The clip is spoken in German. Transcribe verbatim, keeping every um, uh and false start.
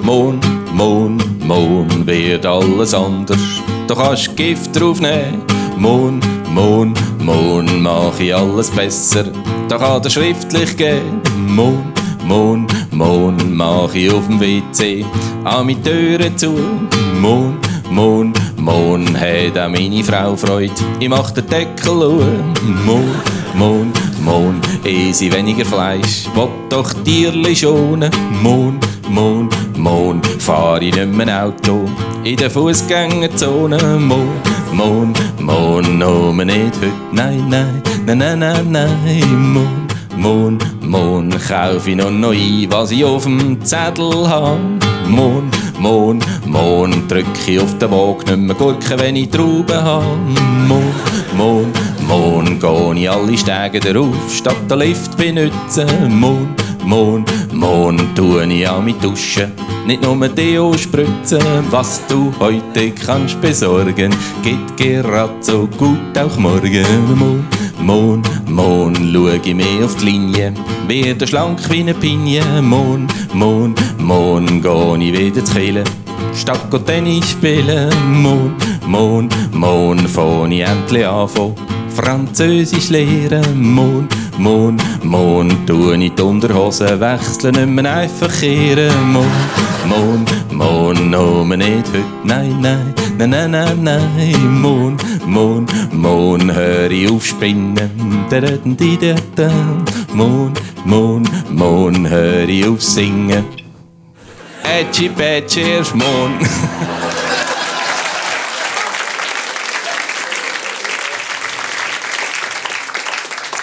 Morgen, morgen, morgen wird alles anders. Du kannst Gift draufnehmen. Morgen, morgen, morgen mach ich alles besser. Da kann der schriftlich gehen. Morgen, morgen, morgen mach ich auf dem W C an meine Türen zu. Morgen, morgen, morgen hat auch meine Frau Freude. Ich mach den Deckel auf. Morgen, morgen, morgen esse ich weniger Fleisch. Will doch Tierli schonen. Morgen, morgen, morgen fahr ich nicht mehr Auto in der Fußgängerzone. Morgen, morgen, morgen, nur nicht heute. Nein, nein, nein, nein, nein, nein. Morgen, morgen, morgen kauf ich noch noch ein, was ich auf dem Zettel hab. Morgen, morgen, morgen drück ich auf den Wagen nicht mehr Gurken, wenn ich Trauben hab. Morgen, morgen, morgen geh ich alle Stege darauf, statt den Lift benutzen. Morgen, morgen, morgen tue ich an mich duschen, nicht nur Deo spritzen. Was du heute kannst besorgen, geht gerade so gut auch morgen. Morgen, morgen, morgen schau ich mehr auf die Linie, werde schlank wie eine Pinie. Morgen, morgen, morgen geh ich wieder zu Kirche, statt go Tennis spielen. Morgen, morgen, morgen fang ich endlich an Französisch lehren. Morgen, morgen, morgen tue ich die Unterhosen wechseln, nicht mehr einfach kehren. Morgen, morgen, morgen, nur nicht heute. Nein, nein, nein, nein, nein, nein. Morgen, morgen, morgen hör ich auf spinnen. Morgen, morgen, morgen hör ich auf singen. Ätschi, Pätschi, erst morgen.